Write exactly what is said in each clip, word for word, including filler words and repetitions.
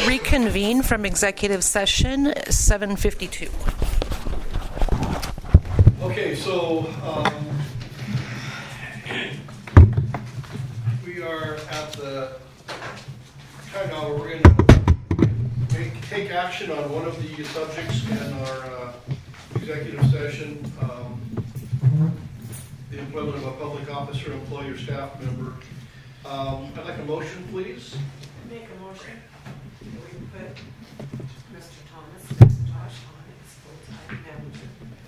reconvene from executive session, seven fifty-two. Okay, so um, we are at the time now where we're going to make, take action on one of the subjects in our uh, executive session, um, the employment of a public officer, employee, or staff member. Um, I'd like a motion, please. Make a motion that we put Mister Thomas McIntosh on as full-time manager.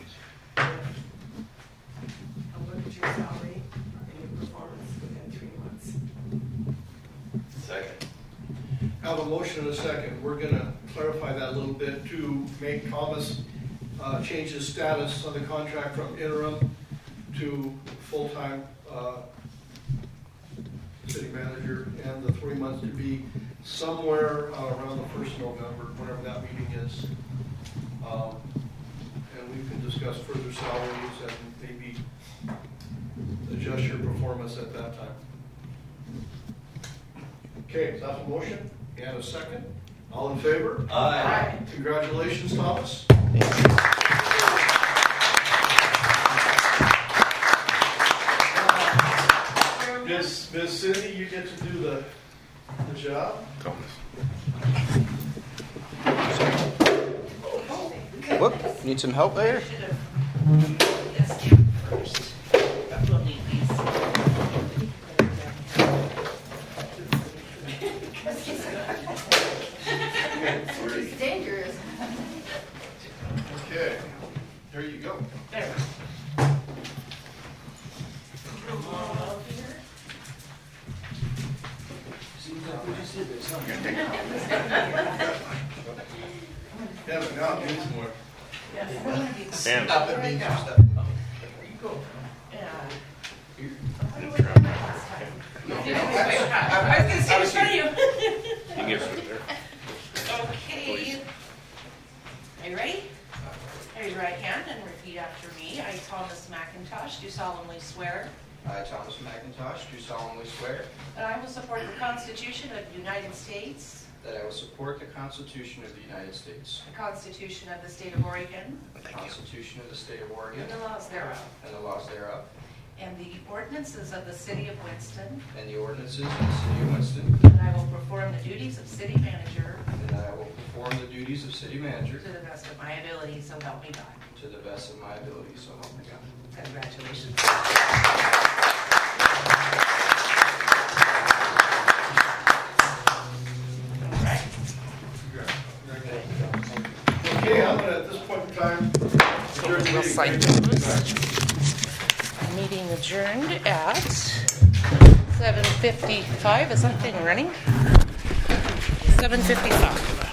A look at your salary and your performance within three months. Second. I have a motion and a second. We're going to clarify that a little bit to make Thomas uh, change his status on the contract from interim to full-time uh, city manager, and the three months to be somewhere uh, around the first of November, whenever that meeting is. Um, and we can discuss further salaries and maybe adjust your performance at that time. Okay, so that's a motion and a second. All in favor? Aye. Aye. Congratulations, Thomas. Miss Miss Cindy, you get to do the the job. Whoop, need some help there? It's dangerous. Okay, there you go. There. Kevin, now it means more. Stand Stop it means your stuff. I was going to say in front of you. You get it there. Okay. Are you ready? Raise your right hand and repeat after me. I, Thomas McIntosh, do solemnly swear I, Thomas McIntosh, do solemnly swear that I will support the Constitution of the United States, that I will support the Constitution of the United States, the Constitution of the State of Oregon, the Constitution of the State of Oregon, and the laws thereof, and the laws thereof, and the ordinances of the City of Winston, and the ordinances of the City of Winston, and I will perform the duties of City Manager and that I will perform the duties of City Manager to the best of my ability, so help me God. to the best of my ability, so help me God. Congratulations. Okay, I'm going to, at this point in time, adjourn the We'll meeting. sign those. Meeting adjourned at seven fifty-five. Is that thing running? seven fifty-five.